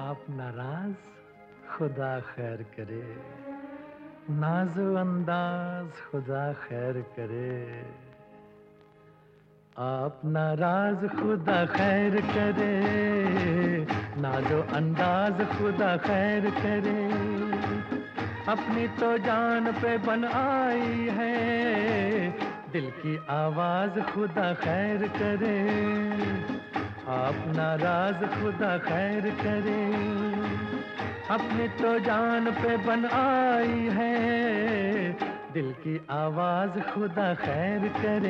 आप नाराज, खुदा खैर करे। नाज़ो अंदाज, खुदा खैर करे। आप नाराज, खुदा खैर करे। नाज़ो अंदाज, खुदा खैर करे। अपनी तो जान पे बन आई है, दिल की आवाज खुदा खैर करे। आप नाराज, खुदा खैर करे। अपनी तो जान पे बन आई है, दिल की आवाज खुदा खैर करे।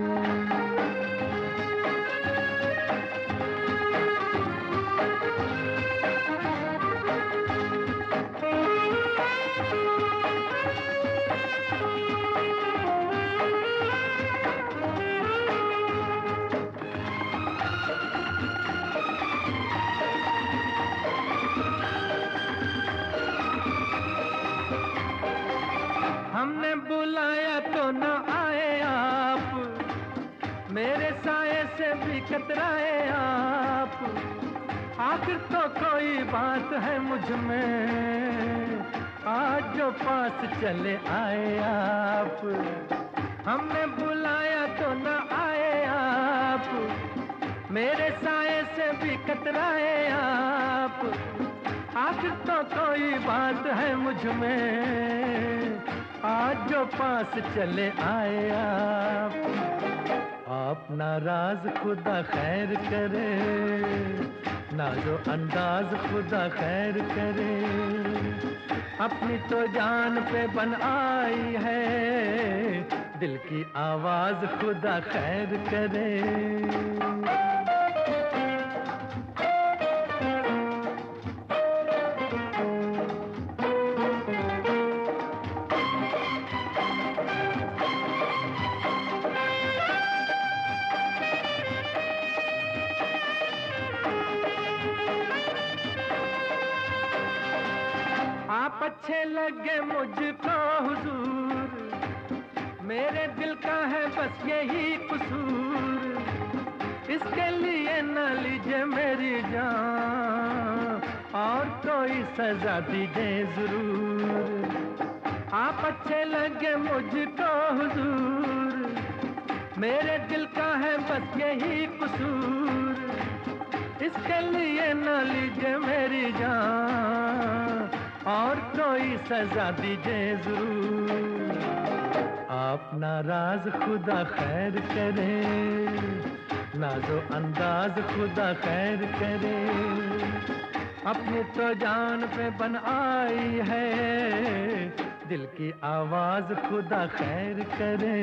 हमने बुलाया तो न आए आप, मेरे साए से भी कतराए आप। आखिर तो कोई बात है मुझ में, आज जो पास चले आए आप। हमने बुलाया तो न आए आप, मेरे साए से भी कतराए आप। आखिर तो कोई बात है मुझ में, आज जो पास चले आए आप नाराज, खुदा खैर करे। नाज़ो अंदाज, खुदा खैर करे। अपनी तो जान पे बन आई है, दिल की आवाज खुदा खैर करे। आप अच्छे लगे मुझको हुजूर, मेरे दिल का है बस यही कसूर। इसके लिए न लीजिए मेरी जान, और कोई सजा दीजिए जरूर। आप अच्छे लगे मुझको हुजूर, मेरे दिल का है बस यही कसूर। इसके लिए न लीजिए मेरी जान, और कोई सजा दीजिए जरूर। आप नाराज, खुदा खैर करे। नाज़ो अंदाज, खुदा खैर करे। अपनी तो जान पे बन आई है, दिल की आवाज खुदा खैर करे।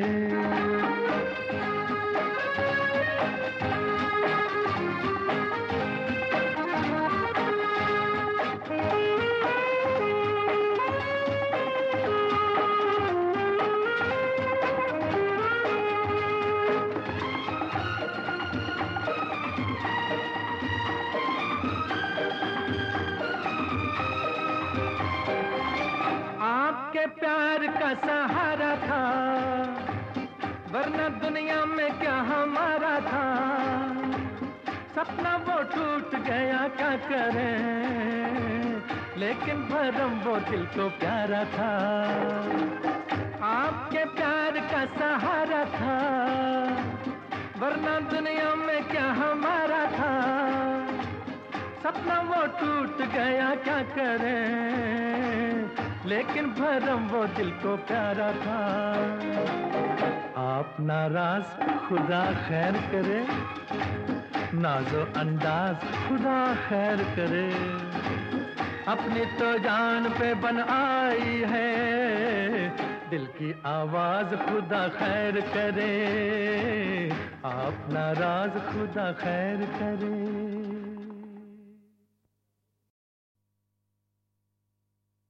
आपके प्यार का सहारा था, वरना दुनिया में क्या हमारा था। सपना वो टूट गया क्या करें, लेकिन भरम वो दिल को प्यारा था। आपके प्यार का सहारा था, वरना दुनिया में क्या हमारा था। सपना वो टूट गया क्या करें, लेकिन भरम वो दिल को प्यारा था। आप नाराज, खुदा खैर करे। नाज़ो अंदाज, खुदा खैर करे। अपनी तो जान पे बन आई है, दिल की आवाज खुदा खैर करे। आप नाराज, खुदा खैर करे।